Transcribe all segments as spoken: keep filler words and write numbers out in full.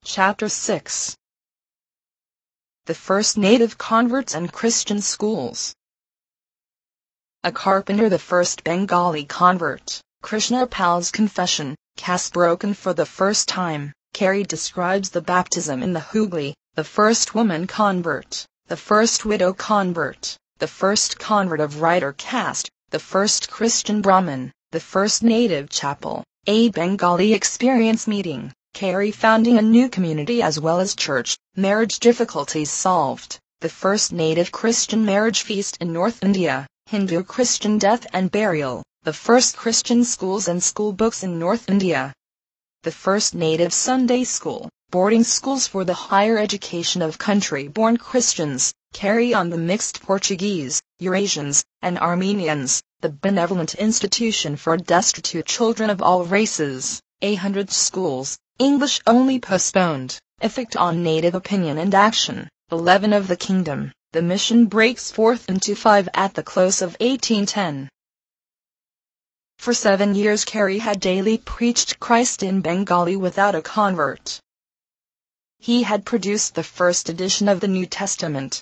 Chapter six. The First Native Converts and Christian Schools. A carpenter, the first Bengali convert. Krishna Pal's confession, caste broken for the first time. Carey describes the baptism in the Hooghly, the first woman convert, the first widow convert, the first convert of writer caste, the first Christian Brahmin, the first native chapel, a Bengali experience meeting. Carey founding a new community as well as church, marriage difficulties solved, the first native Christian marriage feast in North India, Hindu-Christian death and burial, the first Christian schools and school books in North India, the first native Sunday school, boarding schools for the higher education of country-born Christians, Carey on the mixed Portuguese, Eurasians, and Armenians, the benevolent institution for destitute children of all races, a hundred schools, English only postponed, effect on native opinion and action, the leaven of the kingdom, the mission breaks forth into five at the close of eighteen ten. For seven years Carey had daily preached Christ in Bengali without a convert. He had produced the first edition of the New Testament.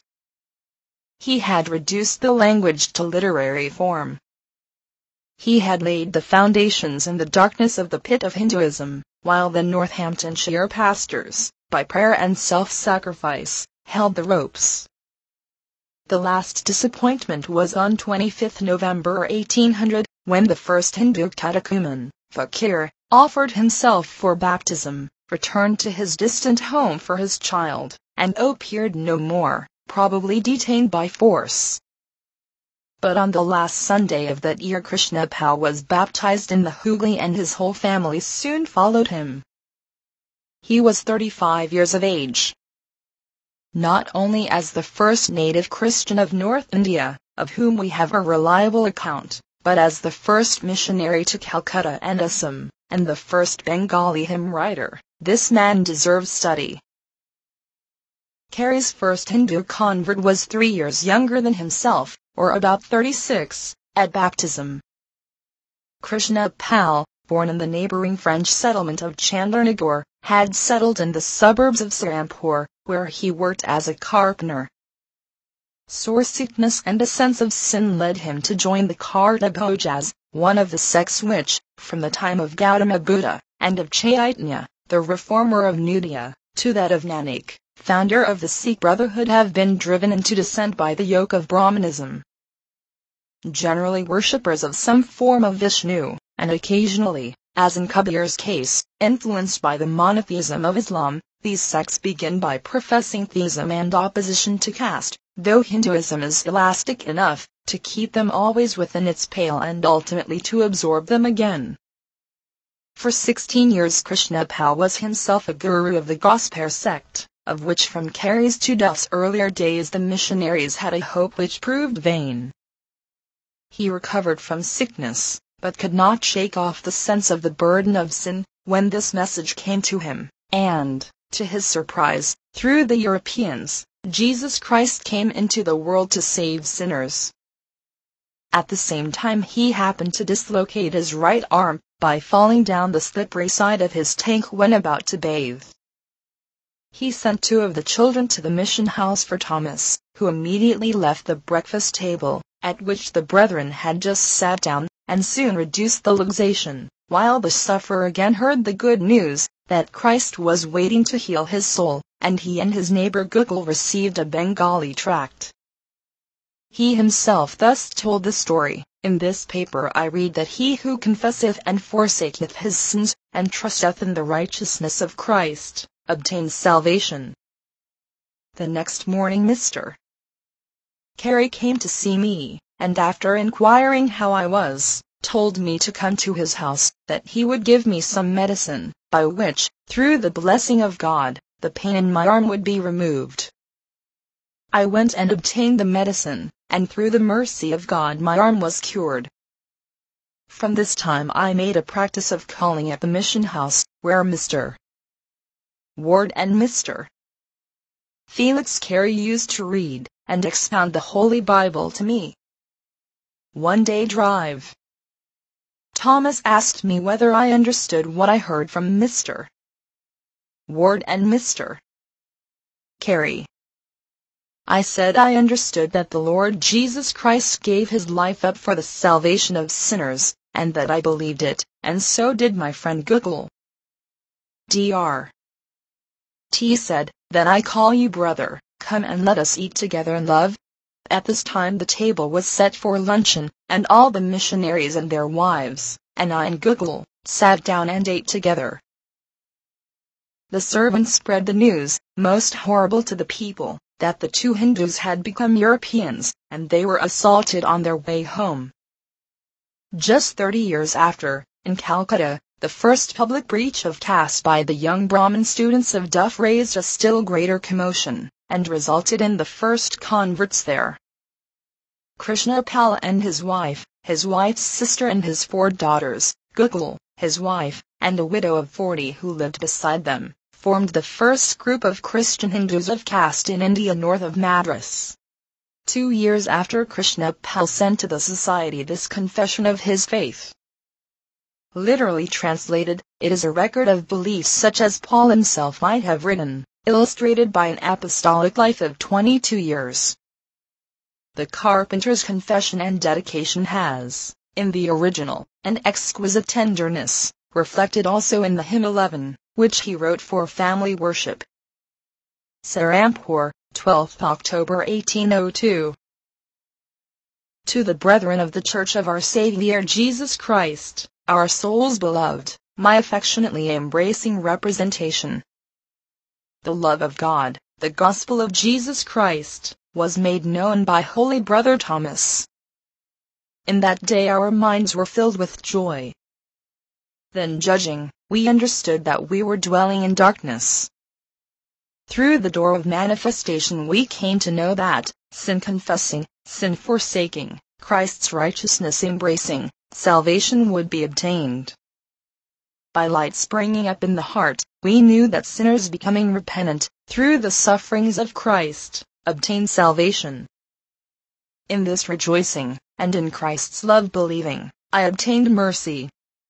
He had reduced the language to literary form. He had laid the foundations in the darkness of the pit of Hinduism, while the Northamptonshire pastors, by prayer and self-sacrifice, held the ropes. The last disappointment was on twenty-fifth November eighteen hundred, when the first Hindu catechumen, Fakir, offered himself for baptism, returned to his distant home for his child, and appeared no more, probably detained by force. But on the last Sunday of that year Krishna Pal was baptized in the Hooghly and his whole family soon followed him. He was thirty-five years of age. Not only as the first native Christian of North India, of whom we have a reliable account, but as the first missionary to Calcutta and Assam, and the first Bengali hymn writer, this man deserves study. Carey's first Hindu convert was three years younger than himself, or about thirty-six, at baptism. Krishna Pal, born in the neighboring French settlement of Chandlernagar, had settled in the suburbs of Serampore, where he worked as a carpenter. Sore sickness and a sense of sin led him to join the Karta Bhojas, one of the sects which, from the time of Gautama Buddha, and of Chaitanya, the reformer of Nudia, to that of Nanak, founder of the Sikh Brotherhood, have been driven into descent by the yoke of Brahmanism. Generally worshippers of some form of Vishnu, and occasionally, as in Kabir's case, influenced by the monotheism of Islam, these sects begin by professing theism and opposition to caste, though Hinduism is elastic enough to keep them always within its pale and ultimately to absorb them again. For sixteen years Krishna Pal was himself a guru of the Gospel sect, of which from Carey's to Duff's earlier days the missionaries had a hope which proved vain. He recovered from sickness, but could not shake off the sense of the burden of sin, when this message came to him, and, to his surprise, through the Europeans, Jesus Christ came into the world to save sinners. At the same time he happened to dislocate his right arm, by falling down the slippery side of his tank when about to bathe. He sent two of the children to the mission house for Thomas, who immediately left the breakfast table, at which the brethren had just sat down, and soon reduced the luxation, while the sufferer again heard the good news, that Christ was waiting to heal his soul, and he and his neighbor Gokul received a Bengali tract. He himself thus told the story, "In this paper I read that he who confesseth and forsaketh his sins, and trusteth in the righteousness of Christ, obtains salvation." The next morning Mister Carey came to see me, and after inquiring how I was, told me to come to his house, that he would give me some medicine, by which, through the blessing of God, the pain in my arm would be removed. I went and obtained the medicine, and through the mercy of God my arm was cured. From this time I made a practice of calling at the mission house, where Mister Ward and Mister Felix Carey used to read and expound the Holy Bible to me. One day drive, Thomas asked me whether I understood what I heard from Mister Ward and Mister Carey. I said I understood that the Lord Jesus Christ gave his life up for the salvation of sinners, and that I believed it, and so did my friend Google. Doctor T said, "Then I call you brother, come and let us eat together in love." At this time the table was set for luncheon, and all the missionaries and their wives, and I and Google, sat down and ate together. The servants spread the news, most horrible to the people, that the two Hindus had become Europeans, and they were assaulted on their way home. Just thirty years after, in Calcutta, the first public breach of caste by the young Brahmin students of Duff raised a still greater commotion, and resulted in the first converts there. Krishna Pal and his wife, his wife's sister and his four daughters, Google, his wife, and a widow of forty who lived beside them, formed the first group of Christian Hindus of caste in India north of Madras. Two years after Krishna Pal sent to the society this confession of his faith. Literally translated, it is a record of beliefs such as Paul himself might have written, illustrated by an apostolic life of twenty-two years. The carpenter's confession and dedication has, in the original, an exquisite tenderness, reflected also in the hymn eleven, which he wrote for family worship. Serampore, twelfth October eighteen oh two. To the brethren of the Church of our Saviour Jesus Christ, our soul's beloved, my affectionately embracing representation. The love of God, the gospel of Jesus Christ, was made known by Holy Brother Thomas. In that day our minds were filled with joy. Then judging, we understood that we were dwelling in darkness. Through the door of manifestation we came to know that, sin confessing, sin forsaking, Christ's righteousness embracing, salvation would be obtained. By light springing up in the heart, we knew that sinners becoming repentant, through the sufferings of Christ, obtain salvation. In this rejoicing, and in Christ's love believing, I obtained mercy.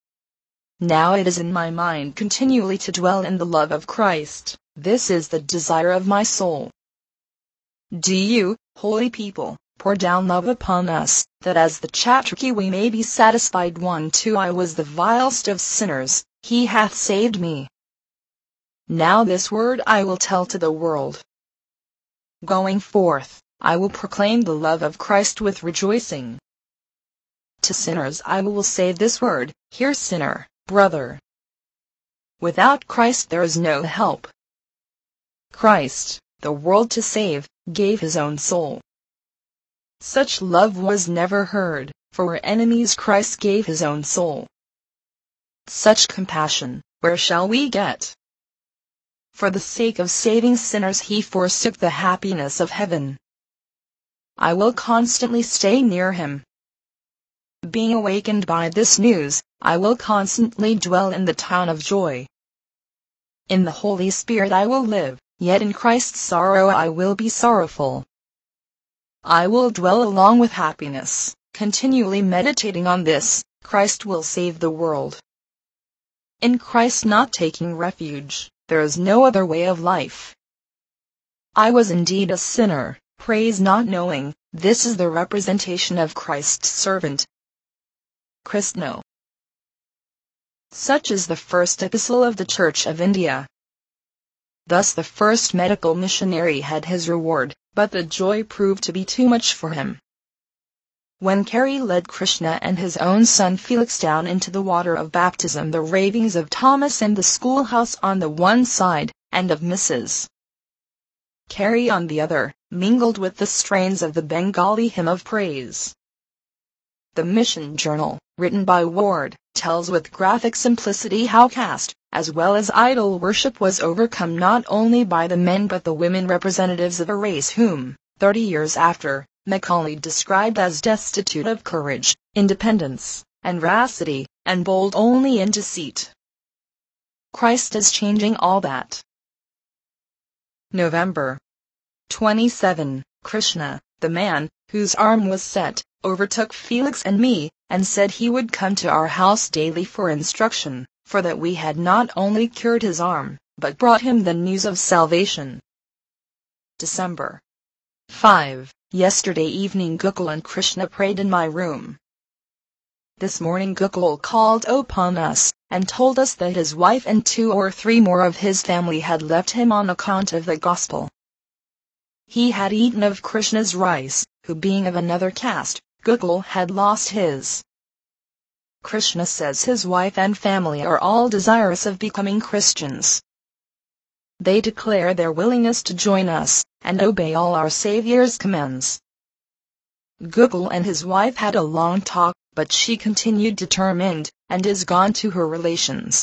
Now it is in my mind continually to dwell in the love of Christ. This is the desire of my soul. Do you, holy people, pour down love upon us, that as the Chaturki we may be satisfied. one two I was the vilest of sinners, he hath saved me. Now this word I will tell to the world. Going forth, I will proclaim the love of Christ with rejoicing. To sinners I will say this word, hear sinner, brother. Without Christ there is no help. Christ, the world to save, gave his own soul. Such love was never heard, for our enemies Christ gave his own soul. Such compassion, where shall we get? For the sake of saving sinners he forsook the happiness of heaven. I will constantly stay near him. Being awakened by this news, I will constantly dwell in the town of joy. In the Holy Spirit I will live, yet in Christ's sorrow I will be sorrowful. I will dwell along with happiness, continually meditating on this, Christ will save the world. In Christ not taking refuge, there is no other way of life. I was indeed a sinner, praise not knowing, this is the representation of Christ's servant. Krishna. Such is the first epistle of the Church of India. Thus the first medical missionary had his reward, but the joy proved to be too much for him. When Carey led Krishna and his own son Felix down into the water of baptism, the ravings of Thomas in the schoolhouse on the one side, and of Missus Carey on the other, mingled with the strains of the Bengali hymn of praise. The Mission Journal, written by Ward, tells with graphic simplicity how caste, as well as idol worship, was overcome not only by the men but the women, representatives of a race whom, thirty years after, Macaulay described as destitute of courage, independence, and veracity, and bold only in deceit. Christ is changing all that. November twenty-seventh, Krishna, the man, whose arm was set, overtook Felix and me, and said he would come to our house daily for instruction, for that we had not only cured his arm, but brought him the news of salvation. December fifth. Yesterday evening Gokul and Krishna prayed in my room. This morning Gokul called upon us, and told us that his wife and two or three more of his family had left him on account of the gospel. He had eaten of Krishna's rice, who being of another caste, Gokul had lost his. Krishna says his wife and family are all desirous of becoming Christians. They declare their willingness to join us, and obey all our Savior's commands. Gokul and his wife had a long talk, but she continued determined, and is gone to her relations.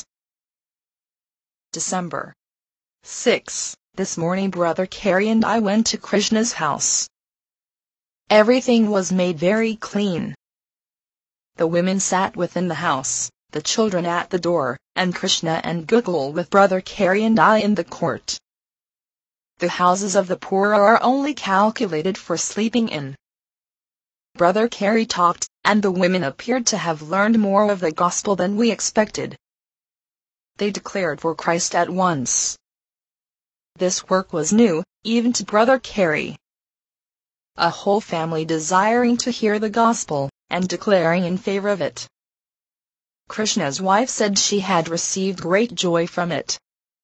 December sixth. This morning Brother Carey and I went to Krishna's house. Everything was made very clean. The women sat within the house, the children at the door, and Krishna and Gokul with Brother Carey and I in the court. The houses of the poor are only calculated for sleeping in. Brother Carey talked, and the women appeared to have learned more of the gospel than we expected. They declared for Christ at once. This work was new, even to Brother Carey. A whole family desiring to hear the gospel, and declaring in favor of it. Krishna's wife said she had received great joy from it.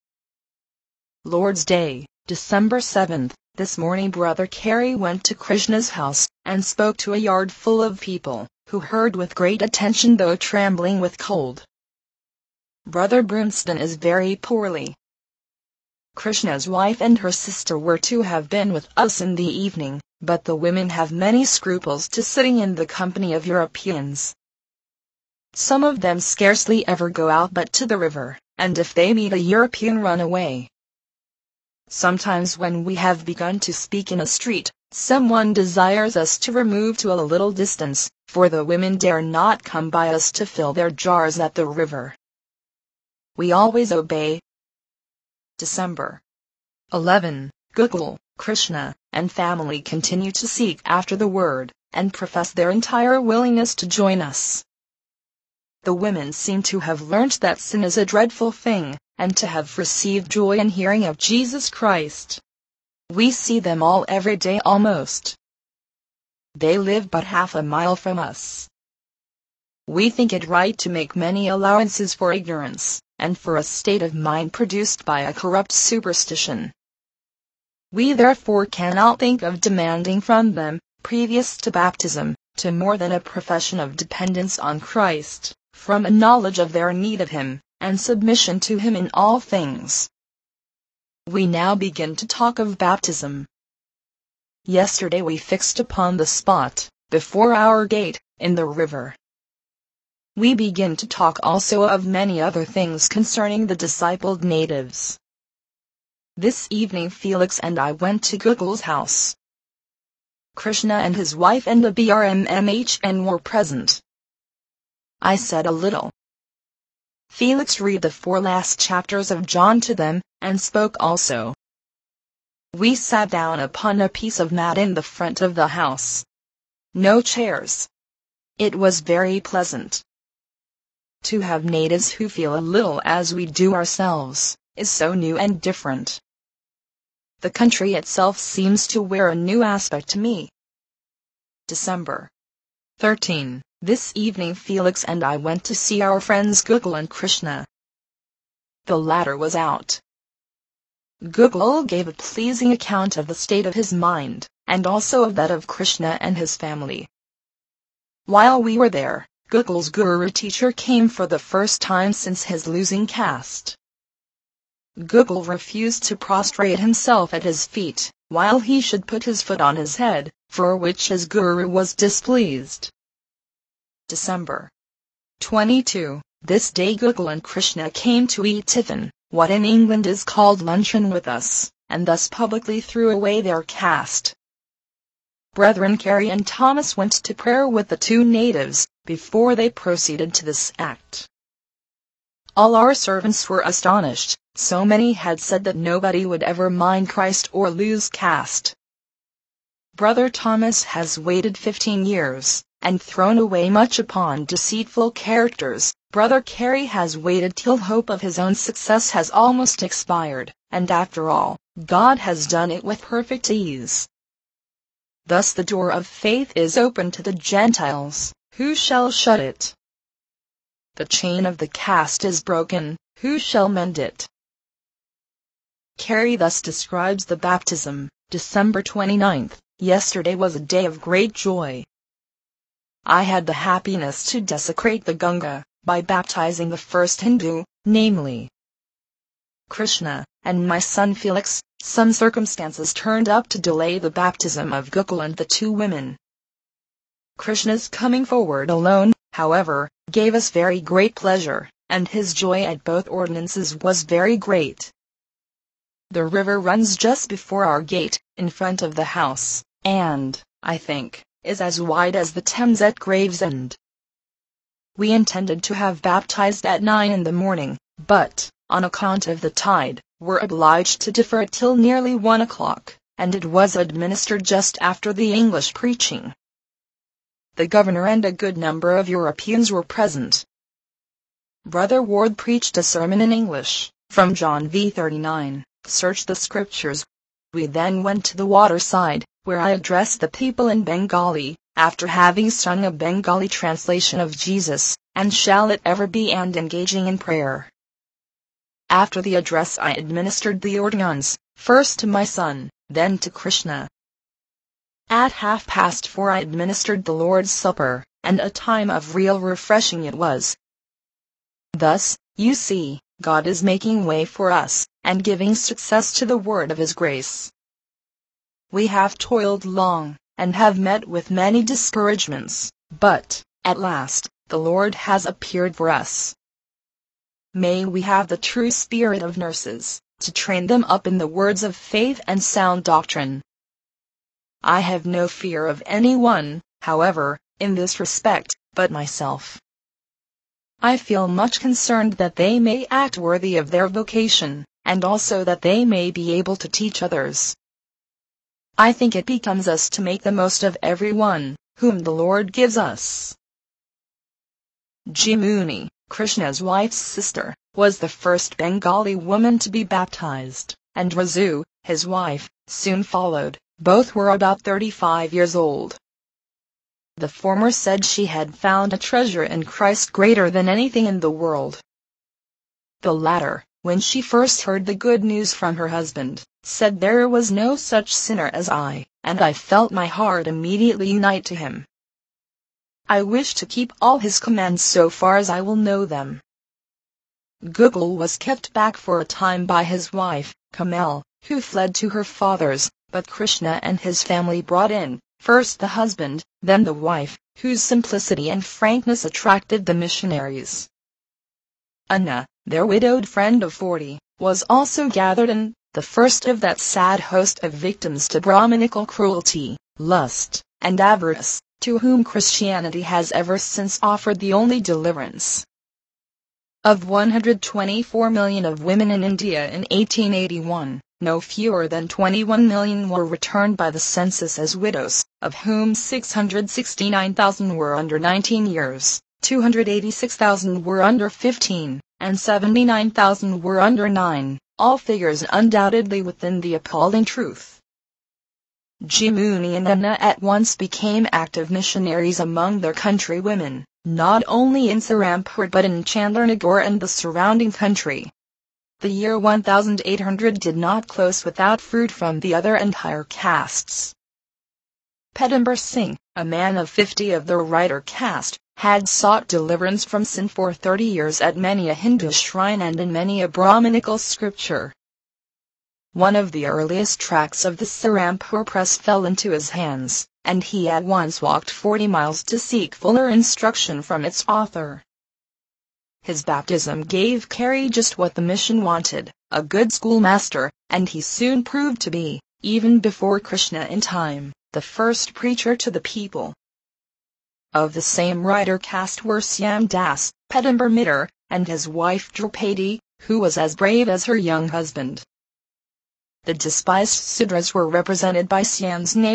Lord's Day, December seventh. This morning Brother Carey went to Krishna's house, and spoke to a yard full of people, who heard with great attention though trembling with cold. Brother Brunston is very poorly. Krishna's wife and her sister were to have been with us in the evening, but the women have many scruples to sitting in the company of Europeans. Some of them scarcely ever go out but to the river, and if they meet a European run away. Sometimes when we have begun to speak in a street, someone desires us to remove to a little distance, for the women dare not come by us to fill their jars at the river. We always obey. December eleventh. Gokul, Krishna, and family continue to seek after the word, and profess their entire willingness to join us. The women seem to have learnt that sin is a dreadful thing, and to have received joy in hearing of Jesus Christ. We see them all every day almost. They live but half a mile from us. We think it right to make many allowances for ignorance, and for a state of mind produced by a corrupt superstition. We therefore cannot think of demanding from them, previous to baptism, to more than a profession of dependence on Christ, from a knowledge of their need of Him, and submission to Him in all things. We now begin to talk of baptism. Yesterday we fixed upon the spot, before our gate, in the river. We begin to talk also of many other things concerning the discipled natives. This evening Felix and I went to Gokul's house. Krishna and his wife and the B R M M H N were present. I said a little. Felix read the four last chapters of John to them, and spoke also. We sat down upon a piece of mat in the front of the house. No chairs. It was very pleasant. To have natives who feel a little as we do ourselves, is so new and different. The country itself seems to wear a new aspect to me. December thirteenth. This evening Felix and I went to see our friends Gokul and Krishna. The latter was out. Gokul gave a pleasing account of the state of his mind, and also of that of Krishna and his family. While we were there, Gokul's guru teacher came for the first time since his losing caste. Gokul refused to prostrate himself at his feet, while he should put his foot on his head, for which his guru was displeased. December twenty-second. This day Gokul and Krishna came to eat tiffin, what in England is called luncheon, with us, and thus publicly threw away their caste. Brethren Carey and Thomas went to prayer with the two natives, before they proceeded to this act. All our servants were astonished, so many had said that nobody would ever mind Christ or lose caste. Brother Thomas has waited fifteen years, and thrown away much upon deceitful characters, Brother Carey has waited till hope of his own success has almost expired, and after all, God has done it with perfect ease. Thus the door of faith is open to the Gentiles. Who shall shut it? The chain of the caste is broken. Who shall mend it? Carey thus describes the baptism. December twenty-ninth. Yesterday was a day of great joy. I had the happiness to desecrate the Ganga, by baptizing the first Hindu, namely Krishna, and my son Felix. Some circumstances turned up to delay the baptism of Gokul and the two women. Krishna's coming forward alone, however, gave us very great pleasure, and his joy at both ordinances was very great. The river runs just before our gate, in front of the house, and, I think, is as wide as the Thames at Gravesend. We intended to have baptized at nine in the morning, but, on account of the tide, were obliged to defer it till nearly one o'clock, and it was administered just after the English preaching. The governor and a good number of Europeans were present. Brother Ward preached a sermon in English, from John v thirty-nine, Search the Scriptures. We then went to the waterside, where I addressed the people in Bengali, after having sung a Bengali translation of Jesus, and Shall It Ever Be, and engaging in prayer. After the address I administered the ordinance, first to my son, then to Krishna. At half past four I administered the Lord's Supper, and a time of real refreshing it was. Thus, you see, God is making way for us, and giving success to the word of His grace. We have toiled long, and have met with many discouragements, but, at last, the Lord has appeared for us. May we have the true spirit of nurses, to train them up in the words of faith and sound doctrine. I have no fear of anyone, however, in this respect, but myself. I feel much concerned that they may act worthy of their vocation, and also that they may be able to teach others. I think it becomes us to make the most of every one, whom the Lord gives us. Jimuni, Krishna's wife's sister, was the first Bengali woman to be baptized, and Razu, his wife, soon followed. Both were about thirty-five years old. The former said she had found a treasure in Christ greater than anything in the world. The latter, when she first heard the good news from her husband, said there was no such sinner as I, and I felt my heart immediately unite to him. I wish to keep all his commands so far as I will know them. Gokul was kept back for a time by his wife, Kamal, who fled to her father's, but Krishna and his family brought in, first the husband, then the wife, whose simplicity and frankness attracted the missionaries. Anna, their widowed friend of forty, was also gathered in, the first of that sad host of victims to Brahminical cruelty, lust, and avarice, to whom Christianity has ever since offered the only deliverance. Of one hundred twenty-four million of women in India in eighteen eighty-one, no fewer than twenty-one million were returned by the census as widows, of whom six hundred sixty-nine thousand were under nineteen years, two hundred eighty-six thousand were under fifteen, and seventy-nine thousand were under nine, all figures undoubtedly within the appalling truth. Jimuni and Anna at once became active missionaries among their countrywomen, not only in Serampore but in Chandernagore and the surrounding country. The year one thousand eight hundred did not close without fruit from the other and higher castes. Pedambar Singh, a man of fifty of the writer caste, had sought deliverance from sin for thirty years at many a Hindu shrine and in many a Brahminical scripture. One of the earliest tracts of the Serampore press fell into his hands, and he at once walked forty miles to seek fuller instruction from its author. His baptism gave Carey just what the mission wanted, a good schoolmaster, and he soon proved to be, even before Krishna in time, the first preacher to the people. Of the same writer caste were Syam Das, Pedambar Mitter, and his wife Draupadi, who was as brave as her young husband. The despised Sudras were represented by Syam's neighbor,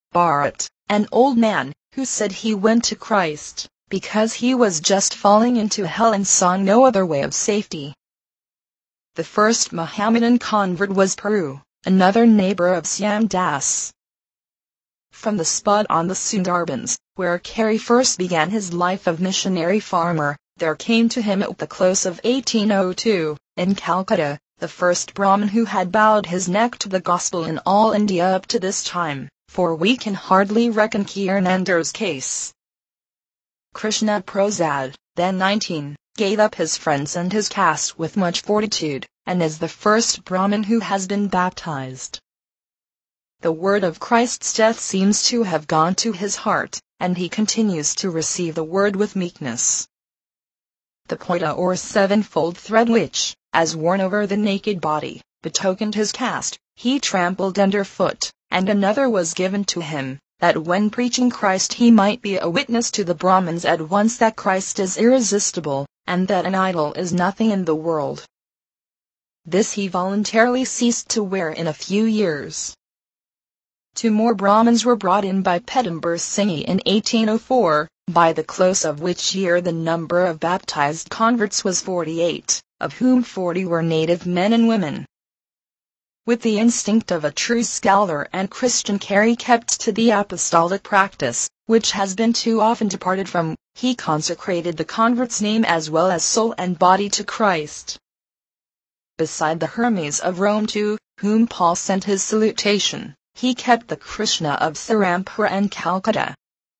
Bharat, an old man, who said he went to Christ because he was just falling into hell and saw no other way of safety. The first Mohammedan convert was Puru, another neighbor of Syam Das. From the spot on the Sundarbans, where Carey first began his life of missionary farmer, there came to him at the close of eighteen oh two, in Calcutta, the first Brahmin who had bowed his neck to the gospel in all India up to this time, for we can hardly reckon Kirnandar's case. Krishna Prasad, then nineteen, gave up his friends and his caste with much fortitude, and is the first Brahmin who has been baptized. The word of Christ's death seems to have gone to his heart, and he continues to receive the word with meekness. The poita or sevenfold thread which, as worn over the naked body, betokened his caste, he trampled underfoot, and another was given to him, that when preaching Christ he might be a witness to the Brahmins at once that Christ is irresistible, and that an idol is nothing in the world. This he voluntarily ceased to wear in a few years. Two more Brahmins were brought in by Pedambar Singh in eighteen oh four, by the close of which year the number of baptized converts was forty-eight, of whom forty were native men and women. With the instinct of a true scholar and Christian, Carey kept to the apostolic practice, which has been too often departed from. He consecrated the convert's name as well as soul and body to Christ. Beside the Hermes of Rome to whom Paul sent his salutation, he kept the Krishna of Serampore and Calcutta.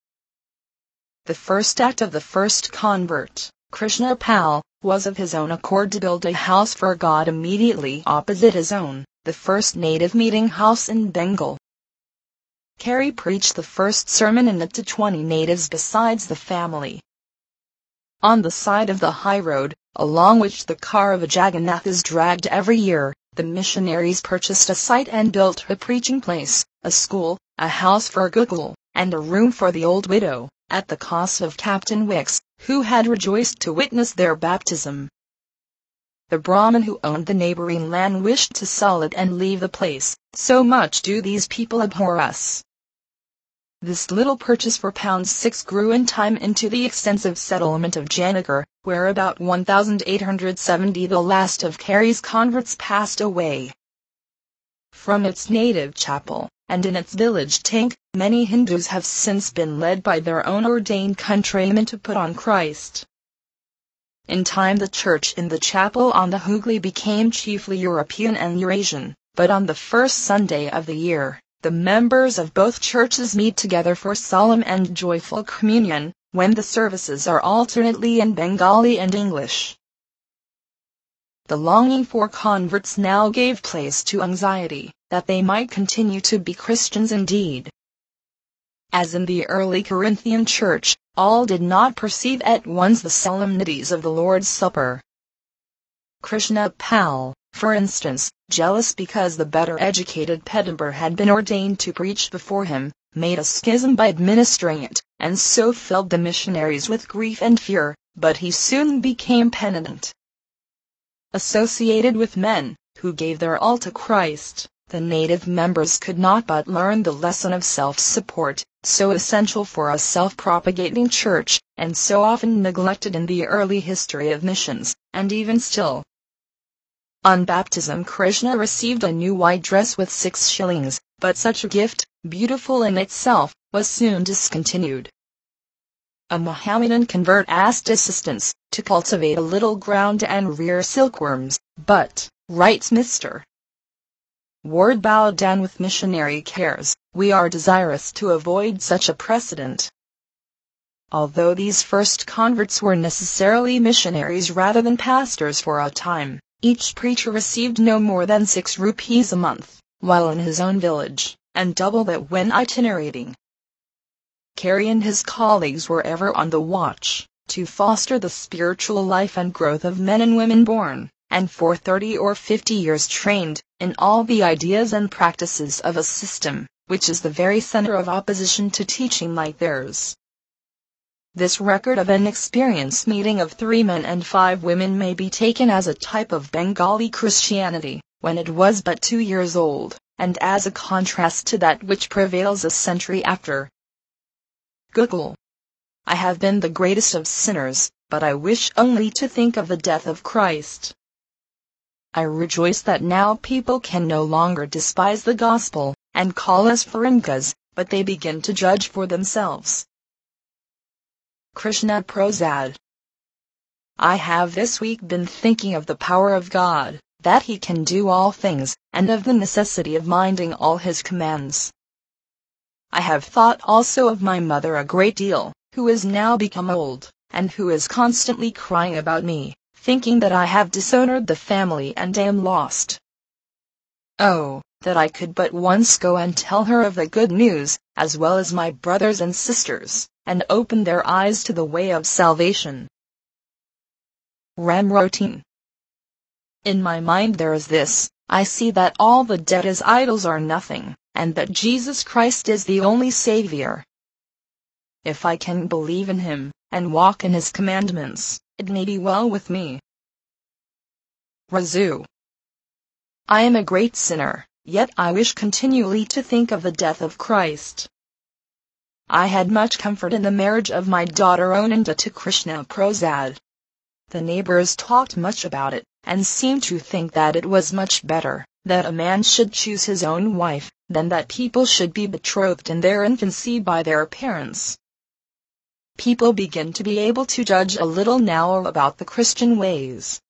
The first act of the first convert, Krishna Pal, was of his own accord to build a house for God immediately opposite his own, the first native meeting house in Bengal. Carey preached the first sermon in it to twenty natives besides the family. On the side of the high road, along which the car of Jagannath is dragged every year, the missionaries purchased a site and built a preaching place, a school, a house for Gokul, and a room for the old widow, at the cost of Captain Wicks, who had rejoiced to witness their baptism. The Brahmin who owned the neighboring land wished to sell it and leave the place, so much do these people abhor us. This little purchase for pounds six grew in time into the extensive settlement of Janagar, where about one thousand eight hundred seventy the last of Carey's converts passed away. From its native chapel, and in its village tank, many Hindus have since been led by their own ordained countrymen to put on Christ. In time the church in the chapel on the Hooghly became chiefly European and Eurasian, but on the first Sunday of the year, the members of both churches meet together for solemn and joyful communion, when the services are alternately in Bengali and English. The longing for converts now gave place to anxiety, that they might continue to be Christians indeed. As in the early Corinthian church, all did not perceive at once the solemnities of the Lord's Supper. Krishna Pal, for instance, jealous because the better educated Pedambar had been ordained to preach before him, made a schism by administering it, and so filled the missionaries with grief and fear, but he soon became penitent. Associated with men who gave their all to Christ, the native members could not but learn the lesson of self-support, so essential for a self-propagating church, and so often neglected in the early history of missions, and even still. On baptism Krishna received a new white dress with six shillings, but such a gift, beautiful in itself, was soon discontinued. A Mohammedan convert asked assistance to cultivate a little ground and rear silkworms, but, writes Mister Ward bowed down with missionary cares, we are desirous to avoid such a precedent. Although these first converts were necessarily missionaries rather than pastors for a time, each preacher received no more than six rupees a month, while in his own village, and double that when itinerating. Carey and his colleagues were ever on the watch, to foster the spiritual life and growth of men and women born, and for thirty or fifty years trained, in all the ideas and practices of a system, which is the very center of opposition to teaching like theirs. This record of an experienced meeting of three men and five women may be taken as a type of Bengali Christianity, when it was but two years old, and as a contrast to that which prevails a century after. Google. I have been the greatest of sinners, but I wish only to think of the death of Christ. I rejoice that now people can no longer despise the gospel, and call us Faringas, but they begin to judge for themselves. Krishna Prasad. I have this week been thinking of the power of God, that He can do all things, and of the necessity of minding all His commands. I have thought also of my mother a great deal, who is now become old, and who is constantly crying about me, thinking that I have dishonored the family and am lost. Oh, that I could but once go and tell her of the good news, as well as my brothers and sisters, and open their eyes to the way of salvation. Ramrotin. In my mind there is this, I see that all the dead as idols are nothing, and that Jesus Christ is the only Savior. If I can believe in Him, and walk in His commandments, it may be well with me. Razu. I am a great sinner, yet I wish continually to think of the death of Christ. I had much comfort in the marriage of my daughter Onanda to Krishna Prasad. The neighbors talked much about it, and seemed to think that it was much better that a man should choose his own wife, than that people should be betrothed in their infancy by their parents. People begin to be able to judge a little now about the Christian ways.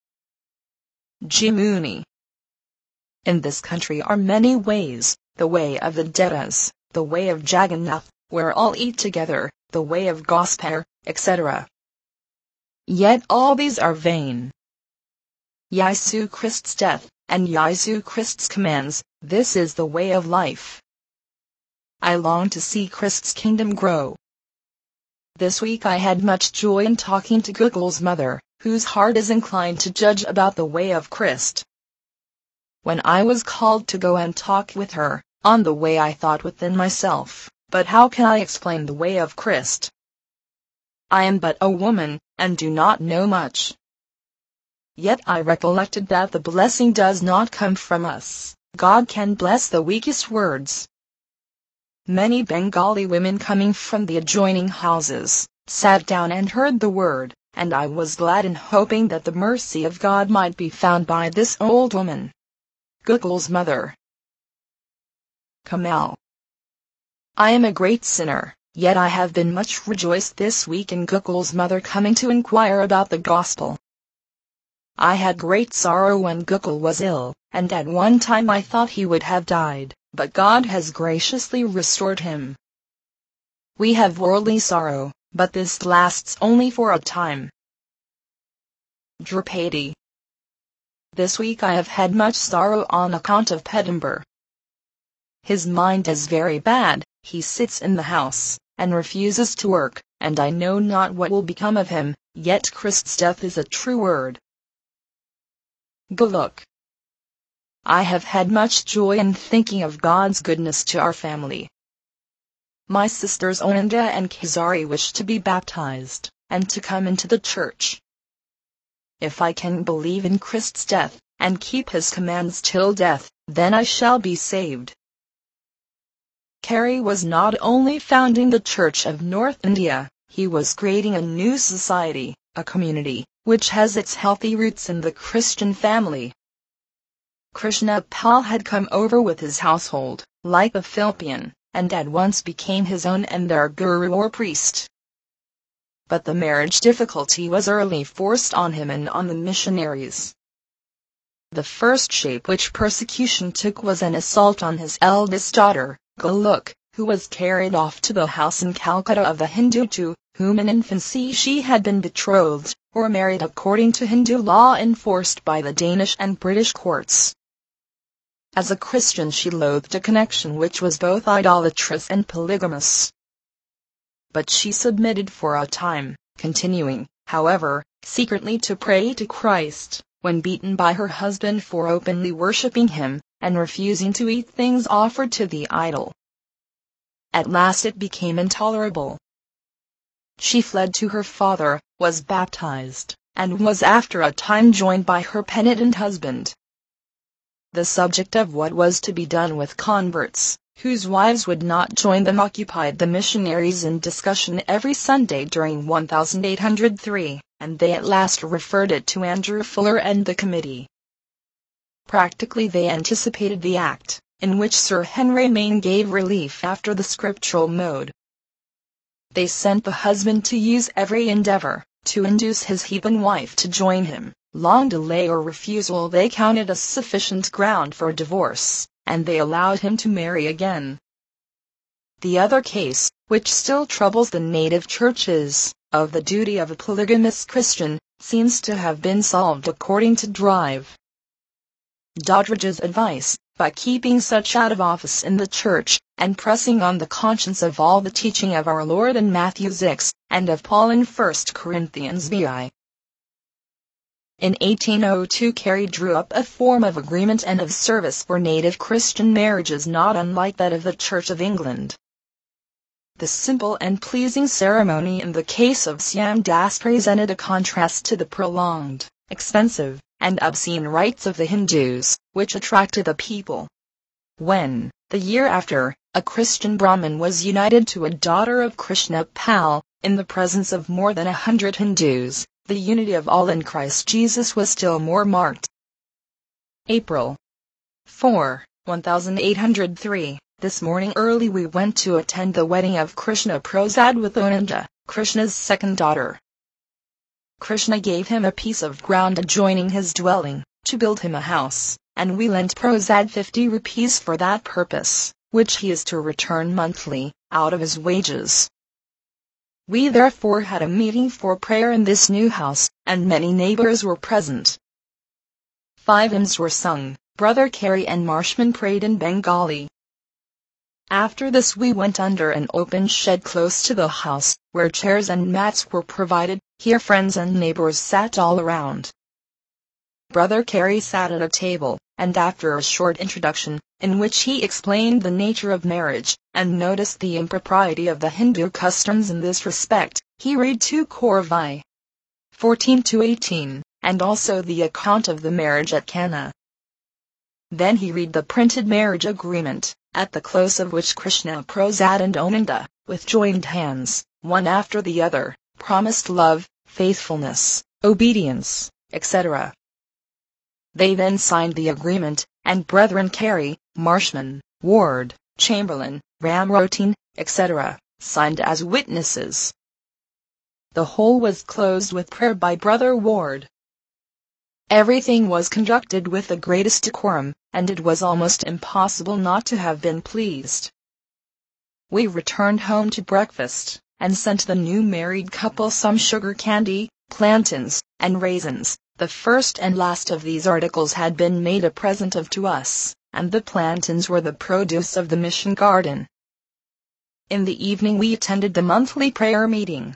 Jimuni. In this country are many ways, the way of the Dedas, the way of Jagannath, where all eat together, the way of Gospar, et cetera. Yet all these are vain. Yesu Christ's death, and Yesu Christ's commands, this is the way of life. I long to see Christ's kingdom grow. This week I had much joy in talking to Google's mother, whose heart is inclined to judge about the way of Christ. When I was called to go and talk with her, on the way I thought within myself, but how can I explain the way of Christ? I am but a woman, and do not know much. Yet I recollected that the blessing does not come from us, God can bless the weakest words. Many Bengali women coming from the adjoining houses, sat down and heard the word, and I was glad in hoping that the mercy of God might be found by this old woman. Google's mother. Kamal. I am a great sinner, yet I have been much rejoiced this week in Google's mother coming to inquire about the gospel. I had great sorrow when Google was ill, and at one time I thought he would have died, but God has graciously restored him. We have worldly sorrow, but this lasts only for a time. Drupadi. This week I have had much sorrow on account of Pedambar. His mind is very bad, he sits in the house, and refuses to work, and I know not what will become of him, yet Christ's death is a true word. Goluk. I have had much joy in thinking of God's goodness to our family. My sisters Onanda and Kizari wish to be baptized, and to come into the church. If I can believe in Christ's death, and keep His commands till death, then I shall be saved. Carey was not only founding the Church of North India, he was creating a new society, a community, which has its healthy roots in the Christian family. Krishna Pal had come over with his household, like a Philippian, and at once became his own and their guru or priest. But the marriage difficulty was early forced on him and on the missionaries. The first shape which persecution took was an assault on his eldest daughter, Goluk, who was carried off to the house in Calcutta of a Hindu to whom in infancy she had been betrothed, or married according to Hindu law enforced by the Danish and British courts. As a Christian she loathed a connection which was both idolatrous and polygamous. But she submitted for a time, continuing, however, secretly to pray to Christ, when beaten by her husband for openly worshipping him, and refusing to eat things offered to the idol. At last it became intolerable. She fled to her father, was baptized, and was after a time joined by her penitent husband. the subject of what was to be done with converts whose wives would not join them occupied the missionaries in discussion every Sunday during one thousand eight hundred three, and they at last referred it to Andrew Fuller and the committee. Practically they anticipated the act, in which Sir Henry Maine gave relief after the scriptural mode. They sent the husband to use every endeavor to induce his heathen wife to join him. Long delay or refusal they counted as sufficient ground for divorce, and they allowed him to marry again. The other case, which still troubles the native churches, of the duty of a polygamous Christian, seems to have been solved according to Drive Doddridge's advice, by keeping such out of office in the church, and pressing on the conscience of all the teaching of our Lord in Matthew six, and of Paul in First Corinthians vi. In eighteen oh two Carey drew up a form of agreement and of service for native Christian marriages not unlike that of the Church of England. The simple and pleasing ceremony in the case of Siam Das presented a contrast to the prolonged, expensive, and obscene rites of the Hindus, which attracted the people. When, the year after, a Christian Brahmin was united to a daughter of Krishna Pal, in the presence of more than a hundred Hindus, the unity of all in Christ Jesus was still more marked. April fourth, one thousand eight hundred three. This morning early we went to attend the wedding of Krishna Prasad with Onanda, Krishna's second daughter. Krishna gave him a piece of ground adjoining his dwelling, to build him a house, and we lent Prasad fifty rupees for that purpose, which he is to return monthly, out of his wages. We therefore had a meeting for prayer in this new house, and many neighbors were present. Five hymns were sung, Brother Carey and Marshman prayed in Bengali. After this we went under an open shed close to the house, where chairs and mats were provided. Here friends and neighbors sat all around. Brother Carey sat at a table, and after a short introduction, in which he explained the nature of marriage, and noticed the impropriety of the Hindu customs in this respect, he read two Korvi fourteen to eighteen, and also the account of the marriage at Cana. Then he read the printed marriage agreement, at the close of which Krishna Prasad and Onanda, with joined hands, one after the other, promised love, faithfulness, obedience, et cetera. They then signed the agreement, and Brethren Carey, Marshman, Ward, Chamberlain, Ramrotine, et cetera, signed as witnesses. The whole was closed with prayer by Brother Ward. Everything was conducted with the greatest decorum, and it was almost impossible not to have been pleased. We returned home to breakfast, and sent the new married couple some sugar candy, plantains, and raisins. The first and last of these articles had been made a present of to us, and the plantains were the produce of the mission garden. In the evening we attended the monthly prayer meeting.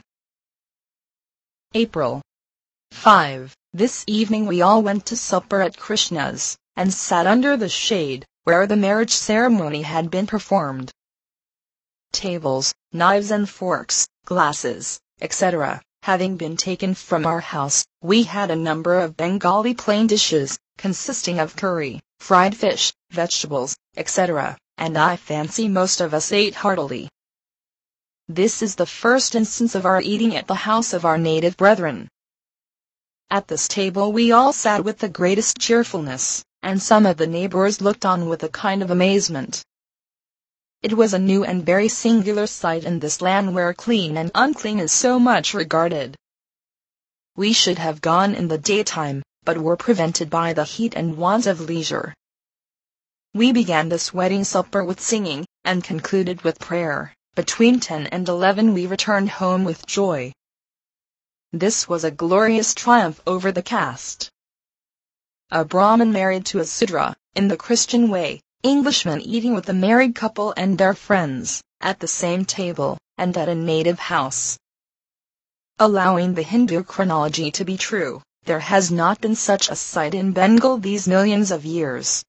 April fifth. This evening we all went to supper at Krishna's, and sat under the shade, where the marriage ceremony had been performed. Tables, knives and forks, glasses, et cetera, having been taken from our house, we had a number of Bengali plain dishes, consisting of curry, fried fish, vegetables, et cetera, and I fancy most of us ate heartily. This is the first instance of our eating at the house of our native brethren. At this table we all sat with the greatest cheerfulness, and some of the neighbors looked on with a kind of amazement. It was a new and very singular sight in this land where clean and unclean is so much regarded. We should have gone in the daytime, but were prevented by the heat and want of leisure. We began this wedding supper with singing, and concluded with prayer. Between ten and eleven we returned home with joy. This was a glorious triumph over the caste. A Brahmin married to a Sudra, in the Christian way, Englishmen eating with a married couple and their friends, at the same table, and at a native house. Allowing the Hindu chronology to be true, there has not been such a sight in Bengal these millions of years.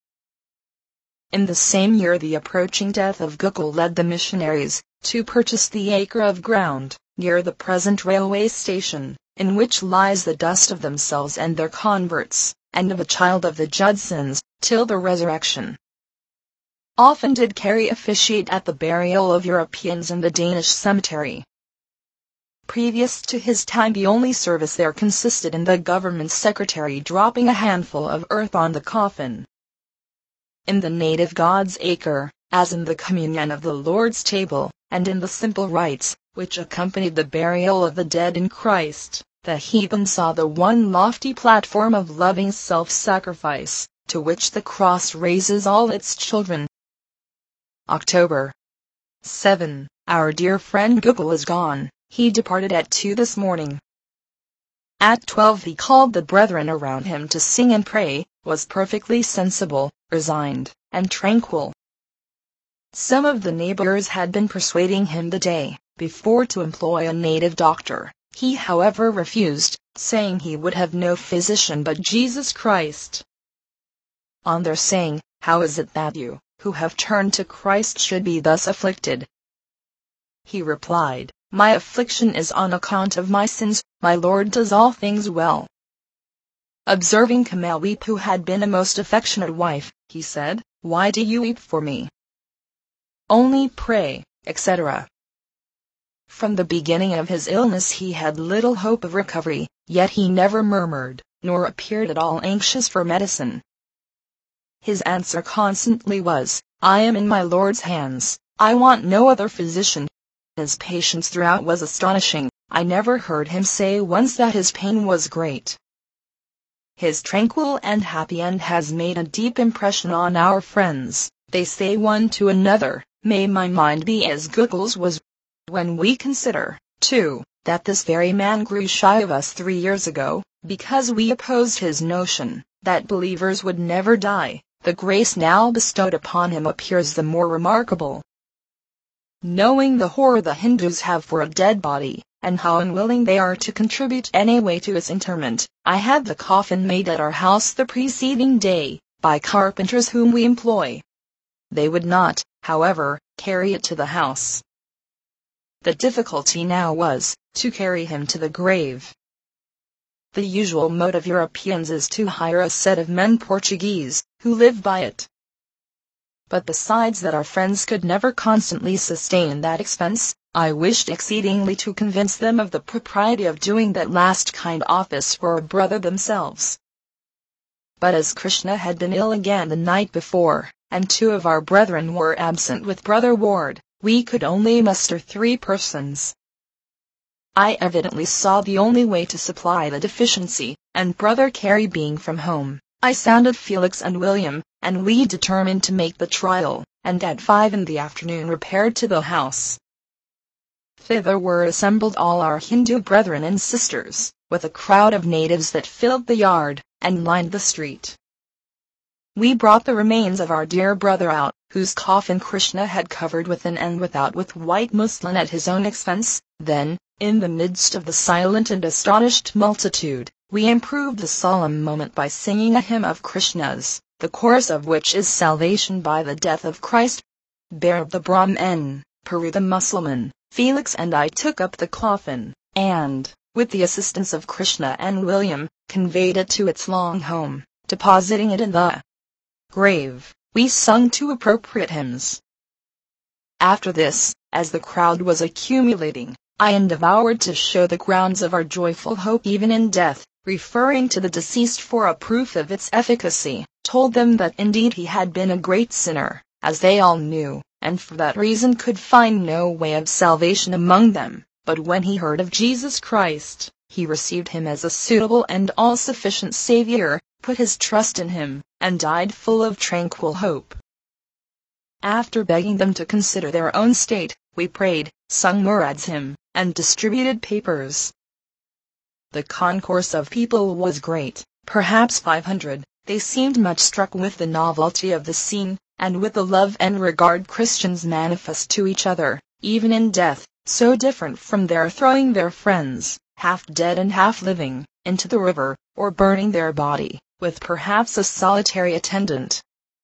In the same year the approaching death of Gokul led the missionaries to purchase the acre of ground, near the present railway station, in which lies the dust of themselves and their converts, and of a child of the Judsons, till the resurrection. Often did Carey officiate at the burial of Europeans in the Danish cemetery. Previous to his time, the only service there consisted in the government secretary dropping a handful of earth on the coffin. In the native God's acre, as in the communion of the Lord's table, and in the simple rites which accompanied the burial of the dead in Christ, the heathen saw the one lofty platform of loving self-sacrifice, to which the cross raises all its children. October seventh. Our dear friend Google is gone. He departed at two this morning. At twelve he called the brethren around him to sing and pray, was perfectly sensible, resigned, and tranquil. Some of the neighbors had been persuading him the day before to employ a native doctor. He however refused, saying he would have no physician but Jesus Christ. On their saying, "How is it that you, who have turned to Christ, should be thus afflicted?" he replied, "My affliction is on account of my sins, my Lord does all things well." Observing Camille weep, who had been a most affectionate wife, he said, "Why do you weep for me? Only pray," et cetera. From the beginning of his illness he had little hope of recovery, yet he never murmured, nor appeared at all anxious for medicine. His answer constantly was, "I am in my Lord's hands, I want no other physician." His patience throughout was astonishing. I never heard him say once that his pain was great. His tranquil and happy end has made a deep impression on our friends. They say one to another, "May my mind be as Google's was." When we consider, too, that this very man grew shy of us three years ago, because we opposed his notion that believers would never die, the grace now bestowed upon him appears the more remarkable. Knowing the horror the Hindus have for a dead body, and how unwilling they are to contribute any way to its interment, I had the coffin made at our house the preceding day, by carpenters whom we employ. They would not, however, carry it to the house. The difficulty now was, to carry him to the grave. The usual mode of Europeans is to hire a set of men Portuguese, who live by it. But besides that our friends could never constantly sustain that expense, I wished exceedingly to convince them of the propriety of doing that last kind office for a brother themselves. But as Krishna had been ill again the night before, and two of our brethren were absent with Brother Ward, we could only muster three persons. I evidently saw the only way to supply the deficiency, and Brother Carey being from home, I sounded Felix and William, and we determined to make the trial, and at five in the afternoon repaired to the house. Thither were assembled all our Hindu brethren and sisters, with a crowd of natives that filled the yard, and lined the street. We brought the remains of our dear brother out, whose coffin Krishna had covered within and without with white muslin at his own expense. Then, in the midst of the silent and astonished multitude, we improved the solemn moment by singing a hymn of Krishna's, the chorus of which is Salvation by the death of Christ. Bear the Brahmin, Puri the Mussulman, Felix and I took up the coffin, and, with the assistance of Krishna and William, conveyed it to its long home, depositing it in the grave. We sung two appropriate hymns. After this, as the crowd was accumulating, I endeavored to show the grounds of our joyful hope even in death, referring to the deceased for a proof of its efficacy, told them that indeed he had been a great sinner, as they all knew, and for that reason could find no way of salvation among them, but when he heard of Jesus Christ, he received him as a suitable and all-sufficient Savior, put his trust in him, and died full of tranquil hope. After begging them to consider their own state, we prayed, sung Murad's hymn, and distributed papers. The concourse of people was great, perhaps five hundred. They seemed much struck with the novelty of the scene, and with the love and regard Christians manifest to each other, even in death, so different from their throwing their friends, half dead and half living, into the river, or burning their body, with perhaps a solitary attendant.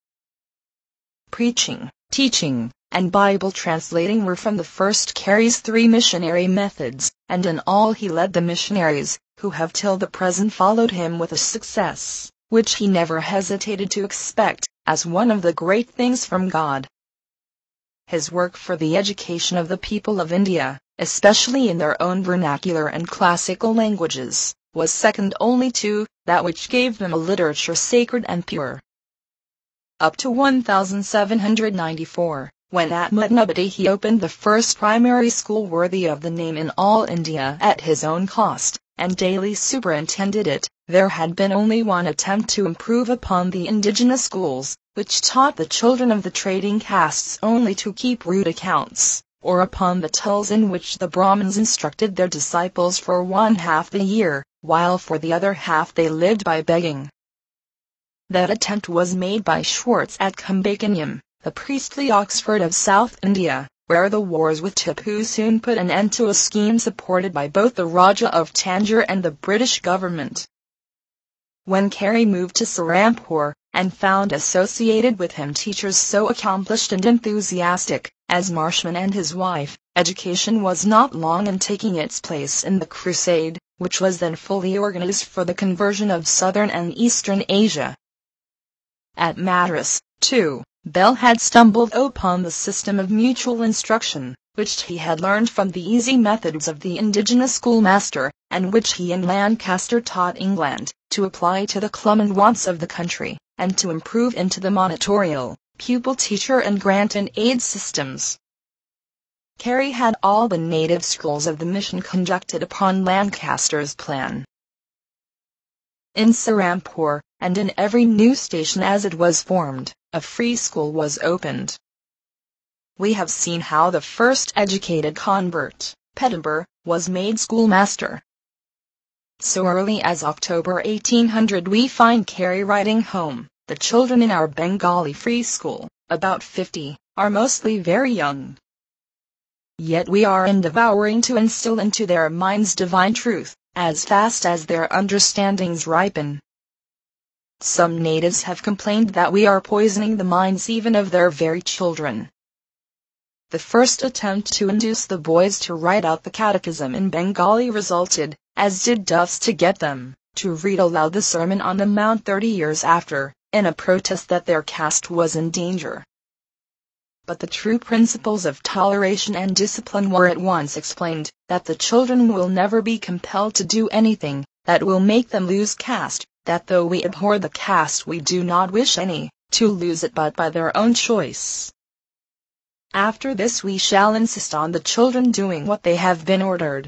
Preaching, teaching, and Bible translating were from the first Carey's three missionary methods, and in all he led the missionaries, who have till the present followed him with a success which he never hesitated to expect as one of the great things from God. His work for the education of the people of India, especially in their own vernacular and classical languages, was second only to that which gave them a literature sacred and pure. Up to seventeen ninety-four, when at Mutnabadi he opened the first primary school worthy of the name in all India at his own cost, and daily superintended it, there had been only one attempt to improve upon the indigenous schools, which taught the children of the trading castes only to keep rude accounts, or upon the tulls in which the Brahmins instructed their disciples for one half the year, while for the other half they lived by begging. That attempt was made by Schwartz at Kumbhakonam, the priestly Oxford of South India, where the wars with Tipu soon put an end to a scheme supported by both the Raja of Tanjore and the British government. When Carey moved to Serampore, and found associated with him teachers so accomplished and enthusiastic as Marshman and his wife, education was not long in taking its place in the crusade, which was then fully organized for the conversion of southern and eastern Asia. At Madras, too, Bell had stumbled upon the system of mutual instruction, which he had learned from the easy methods of the indigenous schoolmaster, and which he in Lancaster taught England, to apply to the common wants of the country, and to improve into the monitorial, pupil-teacher and grant-and-aid systems. Carey had all the native schools of the mission conducted upon Lancaster's plan. In Serampore, and in every new station as it was formed, a free school was opened. We have seen how the first educated convert, Peddember, was made schoolmaster. So early as October eighteen hundred we find Carey writing home, "The children in our Bengali free school, about fifty, are mostly very young. Yet we are endeavoring to instill into their minds divine truth, as fast as their understandings ripen. Some natives have complained that we are poisoning the minds even of their very children." The first attempt to induce the boys to write out the catechism in Bengali resulted, as did Duff's to get them to read aloud the Sermon on the Mount thirty years after, in a protest that their caste was in danger. But the true principles of toleration and discipline were at once explained, that the children will never be compelled to do anything that will make them lose caste, that though we abhor the caste we do not wish any to lose it but by their own choice. After this we shall insist on the children doing what they have been ordered.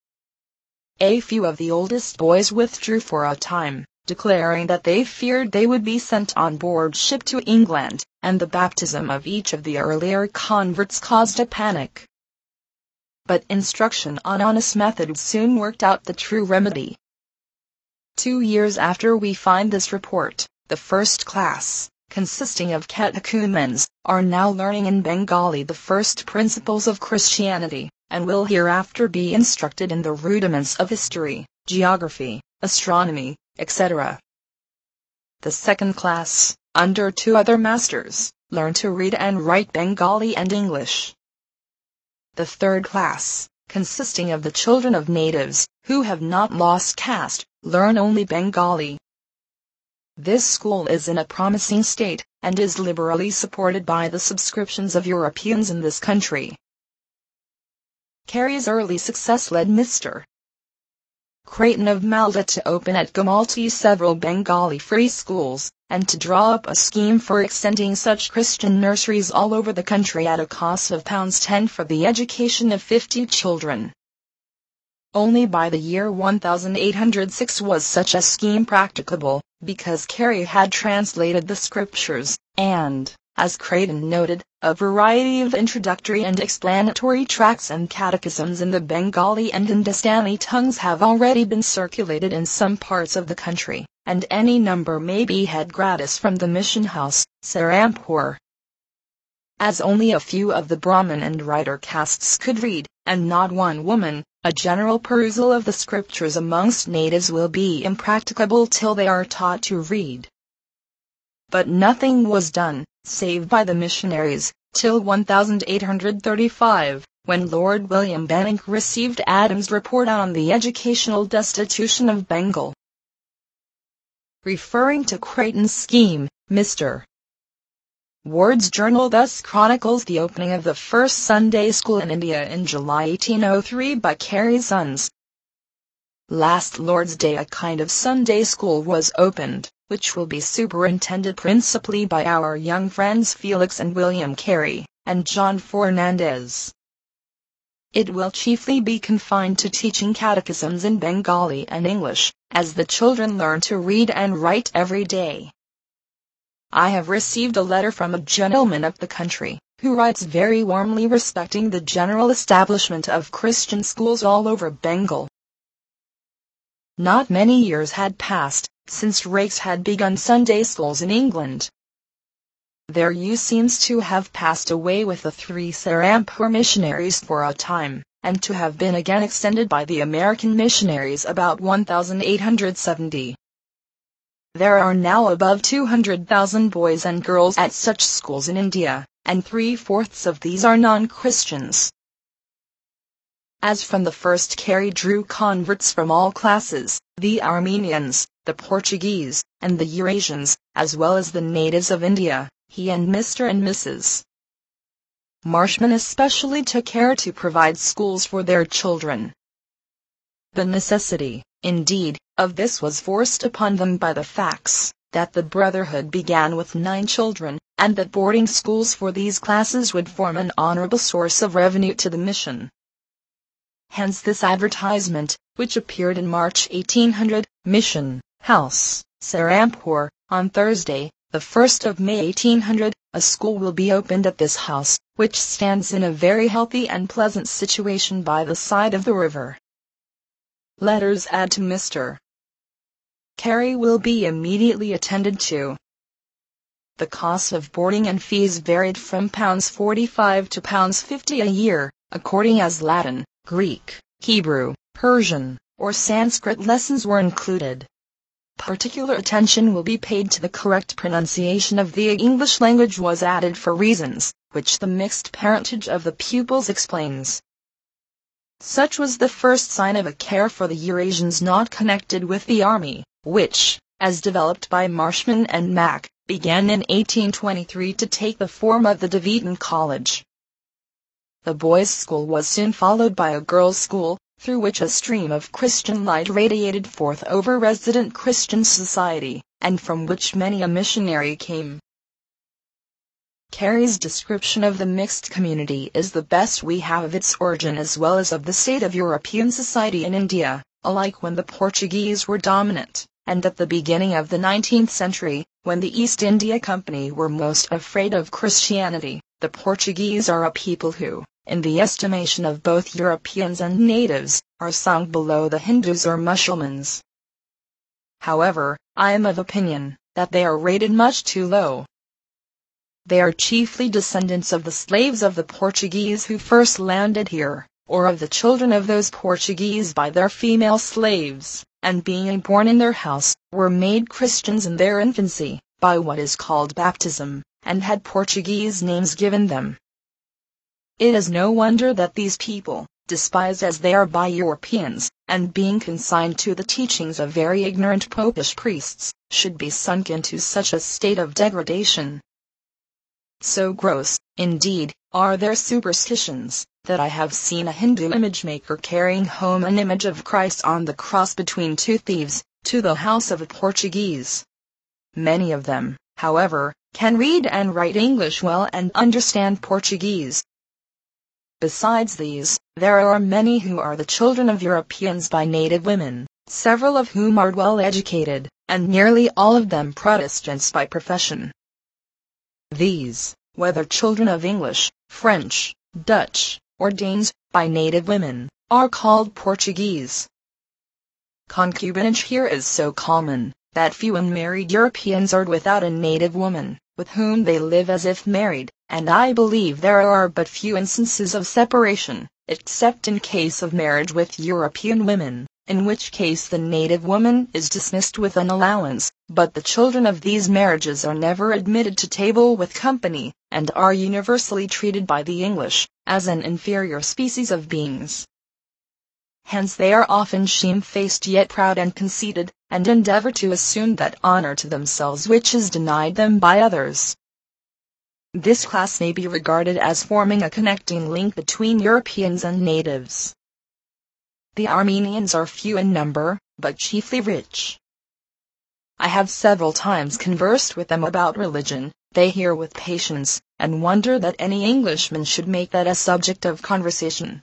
A few of the oldest boys withdrew for a time, declaring that they feared they would be sent on board ship to England, and the baptism of each of the earlier converts caused a panic. But instruction on honest methods soon worked out the true remedy. Two years after we find this report, the first class, consisting of catechumens, are now learning in Bengali the first principles of Christianity, and will hereafter be instructed in the rudiments of history, geography, astronomy, et cetera. The second class, under two other masters, learn to read and write Bengali and English. The third class, consisting of the children of natives, who have not lost caste, learn only Bengali. This school is in a promising state, and is liberally supported by the subscriptions of Europeans in this country. Carey's early success led Mister Creighton of Malda to open at Gumalti several Bengali free schools, and to draw up a scheme for extending such Christian nurseries all over the country at a cost of pounds ten for the education of fifty children. Only by the year eighteen oh six was such a scheme practicable, because Carey had translated the scriptures, and, as Creighton noted, a variety of introductory and explanatory tracts and catechisms in the Bengali and Hindustani tongues have already been circulated in some parts of the country, and any number may be had gratis from the mission house, Serampore. As only a few of the Brahmin and writer castes could read, and not one woman, a general perusal of the scriptures amongst natives will be impracticable till they are taught to read. But nothing was done, save by the missionaries, till eighteen thirty-five, when Lord William Bentinck received Adams' report on the educational destitution of Bengal. referring to Creighton's scheme. Mister Ward's journal thus chronicles the opening of the first Sunday school in India in July eighteen oh three by Carey's sons. Last Lord's Day a kind of Sunday school was opened, which will be superintended principally by our young friends Felix and William Carey, and John Fernandez. It will chiefly be confined to teaching catechisms in Bengali and English, as the children learn to read and write every day. I have received a letter from a gentleman up the country, who writes very warmly respecting the general establishment of Christian schools all over Bengal. Not many years had passed since Raikes had begun Sunday schools in England. Their use seems to have passed away with the three Serampore missionaries for a time, and to have been again extended by the American missionaries about eighteen seventy. There are now above two hundred thousand boys and girls at such schools in India, and three-fourths of these are non-Christians. As from the first Carey drew converts from all classes, the Armenians, the Portuguese, and the Eurasians, as well as the natives of India, he and Mister and Missus Marshman especially took care to provide schools for their children. The necessity, indeed, of this was forced upon them by the facts that the Brotherhood began with nine children, and that boarding schools for these classes would form an honorable source of revenue to the mission. Hence this advertisement, which appeared in March eighteen hundred, Mission House, Serampore, on Thursday, the first of May eighteen hundred, a school will be opened at this house, which stands in a very healthy and pleasant situation by the side of the river. Letters add to Mister Carey will be immediately attended to. The cost of boarding and fees varied from pounds forty-five to pounds fifty a year, according as Latin, Greek, Hebrew, Persian, or Sanskrit lessons were included. Particular attention will be paid to the correct pronunciation of the English language was added for reasons, which the mixed parentage of the pupils explains. Such was the first sign of a care for the Eurasians not connected with the army, which, as developed by Marshman and Mack, began in eighteen twenty-three to take the form of the Deviton College. The boys' school was soon followed by a girls' school, through which a stream of Christian light radiated forth over resident Christian society, and from which many a missionary came. Carey's description of the mixed community is the best we have of its origin as well as of the state of European society in India, alike when the Portuguese were dominant, and at the beginning of the nineteenth century, when the East India Company were most afraid of Christianity. The Portuguese are a people who, in the estimation of both Europeans and natives, are sunk below the Hindus or Mussulmans. However, I am of opinion that they are rated much too low. They are chiefly descendants of the slaves of the Portuguese who first landed here, or of the children of those Portuguese by their female slaves, and being born in their house, were made Christians in their infancy, by what is called baptism, and had Portuguese names given them. It is no wonder that these people, despised as they are by Europeans, and being consigned to the teachings of very ignorant popish priests, should be sunk into such a state of degradation. So gross, indeed, are their superstitions, that I have seen a Hindu image-maker carrying home an image of Christ on the cross between two thieves, to the house of a Portuguese. Many of them, however, can read and write English well and understand Portuguese. Besides these, there are many who are the children of Europeans by native women, several of whom are well educated, and nearly all of them Protestants by profession. These, whether children of English, French, Dutch, or Danes, by native women, are called Portuguese. Concubinage here is so common, that few unmarried Europeans are without a native woman, with whom they live as if married, and I believe there are but few instances of separation, except in case of marriage with European women, in which case the native woman is dismissed with an allowance, but the children of these marriages are never admitted to table with company, and are universally treated by the English, as an inferior species of beings. Hence they are often shamefaced yet proud and conceited, and endeavor to assume that honor to themselves which is denied them by others. This class may be regarded as forming a connecting link between Europeans and natives. The Armenians are few in number, but chiefly rich. I have several times conversed with them about religion. They hear with patience, and wonder that any Englishman should make that a subject of conversation.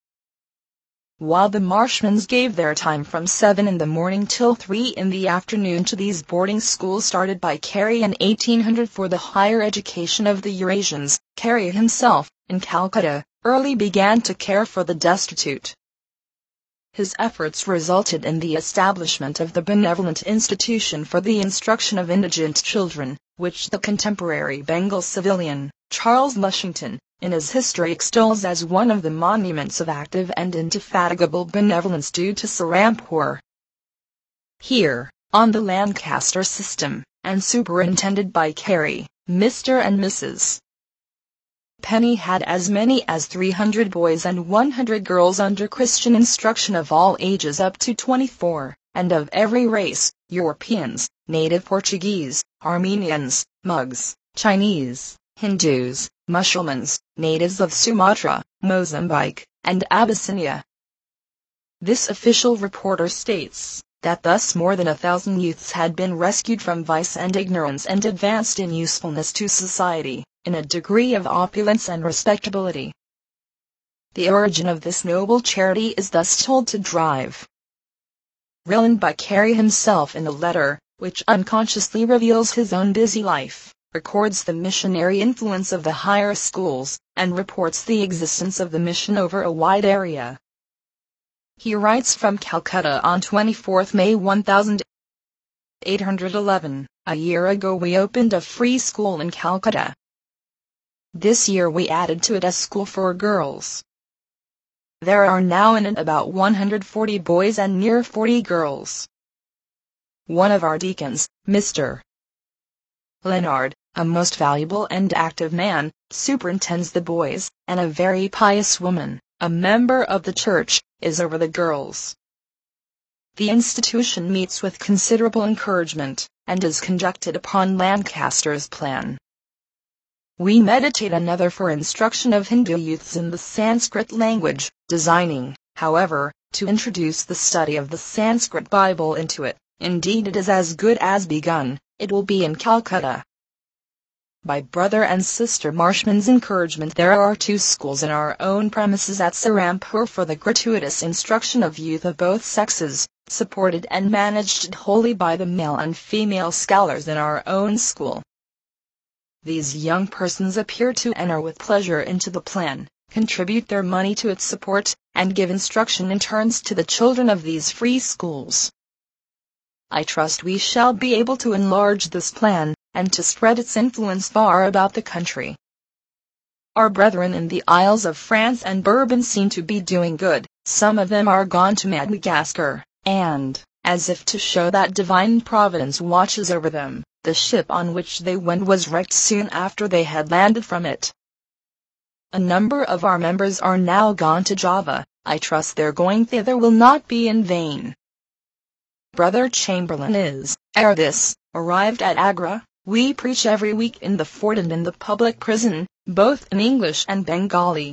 While the Marshmans gave their time from seven in the morning till three in the afternoon to these boarding schools started by Carey in eighteen hundred for the higher education of the Eurasians, Carey himself, in Calcutta, early began to care for the destitute. His efforts resulted in the establishment of the Benevolent Institution for the Instruction of Indigent Children, which the contemporary Bengal civilian, Charles Lushington, in his history extols as one of the monuments of active and indefatigable benevolence due to Serampore. Here, on the Lancaster system, and superintended by Carey, Mister and Missus Penny had as many as three hundred boys and one hundred girls under Christian instruction of all ages up to twenty-four, and of every race, Europeans, native Portuguese, Armenians, Mugs, Chinese, Hindus, Mussulmans, natives of Sumatra, Mozambique, and Abyssinia. This official reporter states that thus more than a thousand youths had been rescued from vice and ignorance and advanced in usefulness to society, in a degree of opulence and respectability. The origin of this noble charity is thus told to drive. Written by Carey himself in a letter, which unconsciously reveals his own busy life, records the missionary influence of the higher schools, and reports the existence of the mission over a wide area. He writes from Calcutta on twenty-fourth May eighteen eleven, a year ago we opened a free school in Calcutta. This year we added to it a school for girls. There are now in it about one hundred forty boys and near forty girls. One of our deacons, Mister Leonard, a most valuable and active man, superintends the boys, and a very pious woman, a member of the church, is over the girls. The institution meets with considerable encouragement, and is conducted upon Lancaster's plan. We meditate another for instruction of Hindu youths in the Sanskrit language, designing, however, to introduce the study of the Sanskrit Bible into it. Indeed, it is as good as begun. It will be in Calcutta. By brother and sister Marshman's encouragement there are two schools in our own premises at Serampore for the gratuitous instruction of youth of both sexes, supported and managed wholly by the male and female scholars in our own school. These young persons appear to enter with pleasure into the plan, contribute their money to its support, and give instruction in turns to the children of these free schools. I trust we shall be able to enlarge this plan, and to spread its influence far about the country. Our brethren in the Isles of France and Bourbon seem to be doing good. Some of them are gone to Madagascar, and, as if to show that divine providence watches over them, the ship on which they went was wrecked soon after they had landed from it. A number of our members are now gone to Java. I trust their going thither will not be in vain. Brother Chamberlain is, ere this, arrived at Agra. We preach every week in the fort and in the public prison, both in English and Bengali.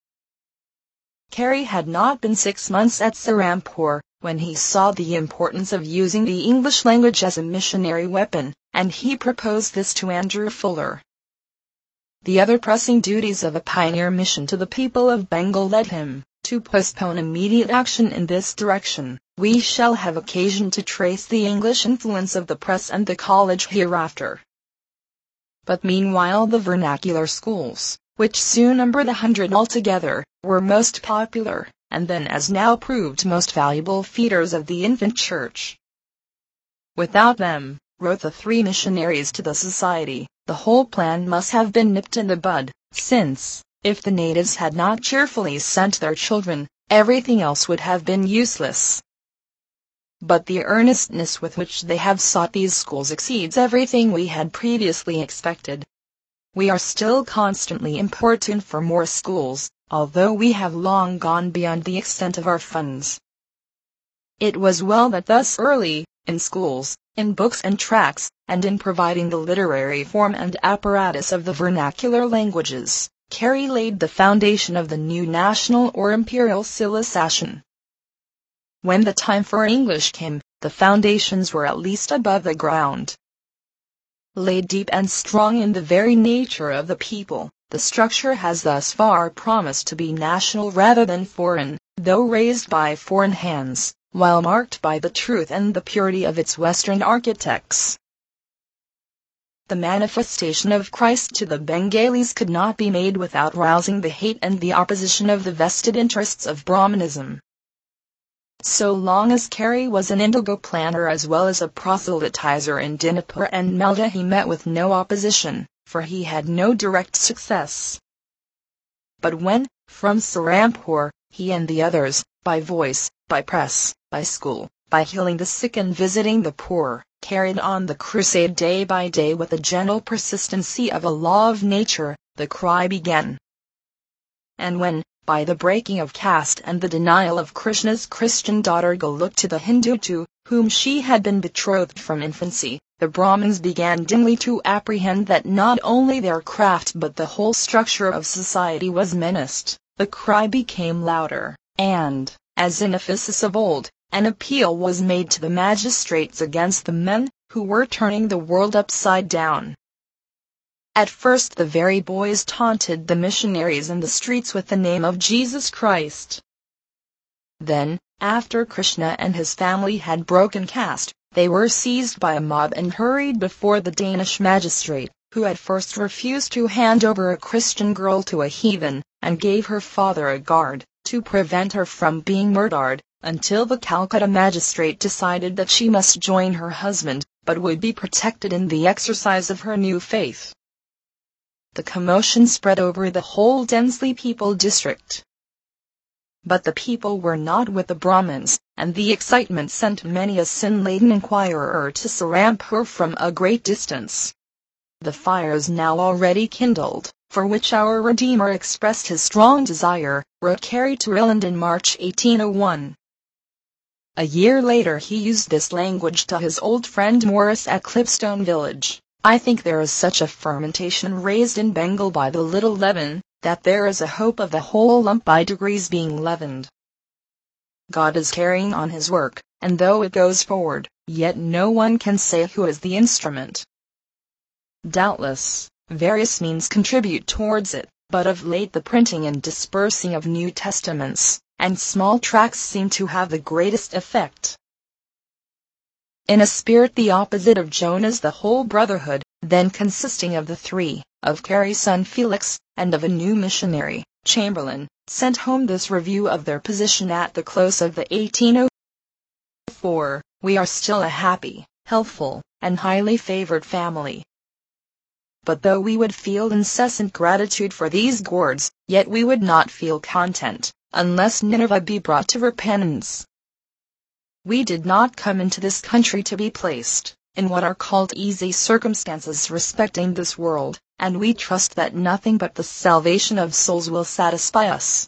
Carey had not been six months at Serampore, when he saw the importance of using the English language as a missionary weapon, and he proposed this to Andrew Fuller. The other pressing duties of a pioneer mission to the people of Bengal led him to postpone immediate action in this direction. We shall have occasion to trace the English influence of the press and the college hereafter. But meanwhile the vernacular schools, which soon numbered a hundred altogether, were most popular, and then as now proved most valuable feeders of the infant church. Without them, wrote the three missionaries to the society, the whole plan must have been nipped in the bud, since, if the natives had not cheerfully sent their children, everything else would have been useless. But the earnestness with which they have sought these schools exceeds everything we had previously expected. We are still constantly importuned for more schools, although we have long gone beyond the extent of our funds. It was well that thus early, in schools, in books and tracts, and in providing the literary form and apparatus of the vernacular languages, Carey laid the foundation of the new national or imperial civilization. When the time for English came, the foundations were at least above the ground. Laid deep and strong in the very nature of the people, the structure has thus far promised to be national rather than foreign, though raised by foreign hands, while marked by the truth and the purity of its Western architects. The manifestation of Christ to the Bengalis could not be made without rousing the hate and the opposition of the vested interests of Brahmanism. So long as Carey was an indigo planter as well as a proselytizer in Dinapur and Malda, he met with no opposition, for he had no direct success. But when, from Serampore, he and the others, by voice, by press, by school, by healing the sick and visiting the poor, carried on the crusade day by day with the gentle persistency of a law of nature, the cry began. And when, by the breaking of caste and the denial of Krishna's Christian daughter Goluk to the Hindu to whom she had been betrothed from infancy, the Brahmins began dimly to apprehend that not only their craft but the whole structure of society was menaced, the cry became louder, and, as in Ephesus of old, an appeal was made to the magistrates against the men who were turning the world upside down. At first the very boys taunted the missionaries in the streets with the name of Jesus Christ. Then, after Krishna and his family had broken caste, they were seized by a mob and hurried before the Danish magistrate, who at first refused to hand over a Christian girl to a heathen, and gave her father a guard, to prevent her from being murdered, until the Calcutta magistrate decided that she must join her husband, but would be protected in the exercise of her new faith. The commotion spread over the whole densely peopled district. But the people were not with the Brahmins, and the excitement sent many a sin-laden inquirer to Serampore from a great distance. The fires now already kindled, for which our Redeemer expressed his strong desire, wrote Carey to Ryland in March eighteen oh one. A year later he used this language to his old friend Morris at Clipstone village. I think there is such a fermentation raised in Bengal by the little leaven, that there is a hope of the whole lump by degrees being leavened. God is carrying on his work, and though it goes forward, yet no one can say who is the instrument. Doubtless, various means contribute towards it, but of late the printing and dispersing of New Testaments, and small tracts seem to have the greatest effect. In a spirit the opposite of Jonah's, the whole brotherhood, then consisting of the three, of Carey's son Felix, and of a new missionary, Chamberlain, sent home this review of their position at the close of the eighteen oh four, "We are still a happy, healthful, and highly favored family. But though we would feel incessant gratitude for these gourds, yet we would not feel content, unless Nineveh be brought to repentance. We did not come into this country to be placed in what are called easy circumstances respecting this world, and we trust that nothing but the salvation of souls will satisfy us.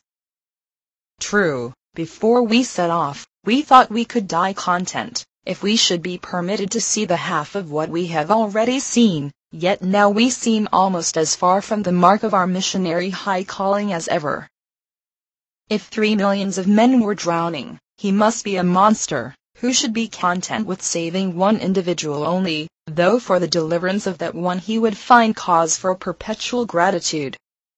True, before we set off, we thought we could die content, if we should be permitted to see the half of what we have already seen, yet now we seem almost as far from the mark of our missionary high calling as ever. If three millions of men were drowning, he must be a monster, who should be content with saving one individual only, though for the deliverance of that one he would find cause for perpetual gratitude."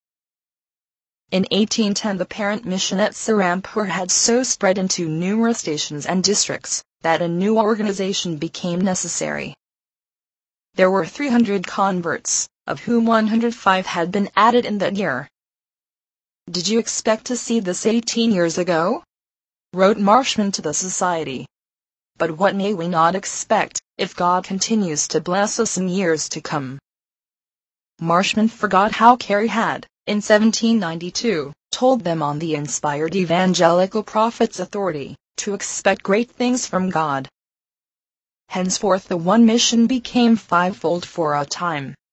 In eighteen ten the parent mission at Serampore had so spread into numerous stations and districts, that a new organization became necessary. There were three hundred converts, of whom one hundred five had been added in that year. "Did you expect to see this eighteen years ago?" wrote Marshman to the Society. "But what may we not expect, if God continues to bless us in years to come?" Marshman forgot how Carey had, in seventeen ninety-two, told them on the inspired evangelical prophet's authority, to expect great things from God. Henceforth the one mission became fivefold for a time.